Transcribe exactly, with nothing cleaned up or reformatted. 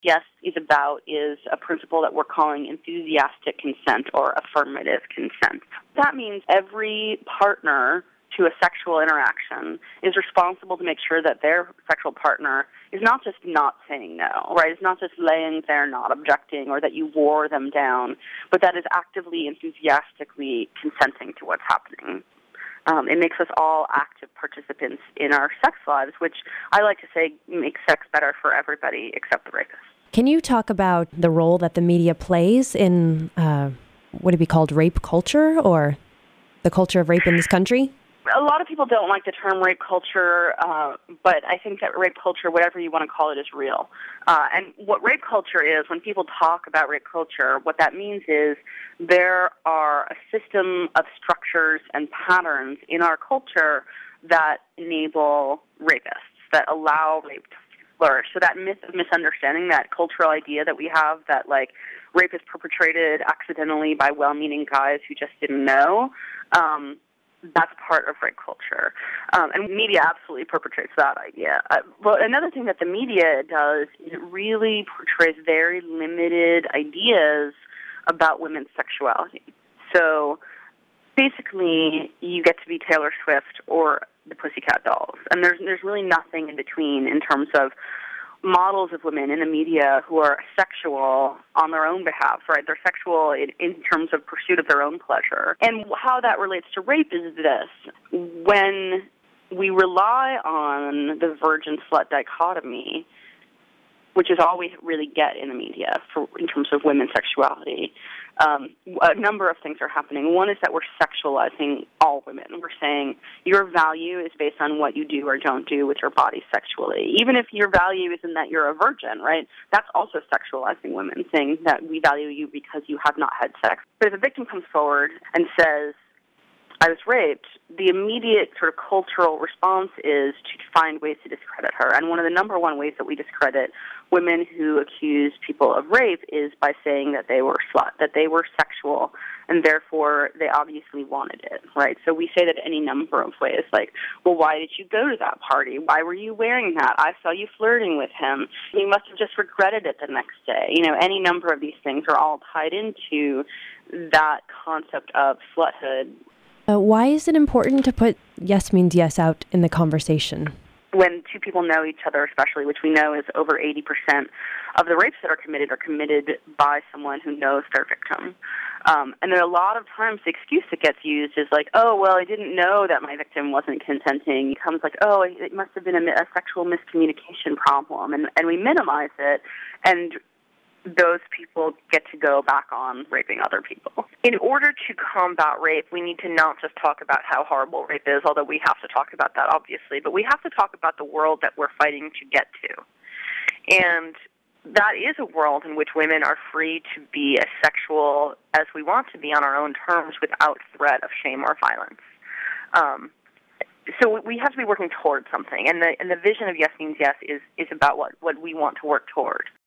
Yes is about is a principle that we're calling enthusiastic consent or affirmative consent. That means every partner to a sexual interaction is responsible to make sure that their sexual partner is not just not saying no, right? It's not just laying there not objecting or that you wore them down, but that is actively, enthusiastically consenting to what's happening. Um, it makes us all active participants in our sex lives, which I like to say makes sex better for everybody except the rapist. Can you talk about the role that the media plays in, uh, would it be called rape culture, or the culture of rape in this country? A lot of people don't like the term rape culture, uh, but I think that rape culture, whatever you want to call it, is real. Uh, and what rape culture is, when people talk about rape culture, what that means is there are a system of structures and patterns in our culture that enable rapists, that allow rape to flourish. So that myth of misunderstanding, that cultural idea that we have that, like, rape is perpetrated accidentally by well-meaning guys who just didn't know, um, that's part of rape culture. Um, and media absolutely perpetrates that idea. Uh, well, another thing that the media does is it really portrays very limited ideas about women's sexuality. So basically, you get to be Taylor Swift or the Pussycat Dolls. And there's there's really nothing in between in terms of models of women in the media who are sexual on their own behalf, right? They're sexual in, in terms of pursuit of their own pleasure. And how that relates to rape is this. When we rely on the virgin-slut dichotomy, which is all we really get in the media for, in terms of women's sexuality, um, a number of things are happening. One is that we're sexualizing all women. We're saying your value is based on what you do or don't do with your body sexually. Even if your value isn't that you're a virgin, right? That's also sexualizing women, saying that we value you because you have not had sex. But if a victim comes forward and says, I was raped, the immediate sort of cultural response is to find ways to discredit her. And one of the number one ways that we discredit women who accuse people of rape is by saying that they were slut, that they were sexual, and therefore they obviously wanted it, right? So we say that any number of ways, like, well, why did you go to that party? Why were you wearing that? I saw you flirting with him. You must have just regretted it the next day. You know, any number of these things are all tied into that concept of sluthood. Uh, why is it important to put yes means yes out in the conversation? When two people know each other, especially, which we know is over eighty percent of the rapes that are committed are committed by someone who knows their victim. Um, and then a lot of times the excuse that gets used is like, oh, well, I didn't know that my victim wasn't consenting. It becomes like, oh, it must have been a, a sexual miscommunication problem. And, and we minimize it, and those people get to go back on raping other people. In order to combat rape, we need to not just talk about how horrible rape is, although we have to talk about that, obviously, but we have to talk about the world that we're fighting to get to. And that is a world in which women are free to be as sexual as we want to be on our own terms without threat of shame or violence. Um, so we have to be working towards something, and the and the vision of Yes Means Yes is, is about what, what we want to work toward.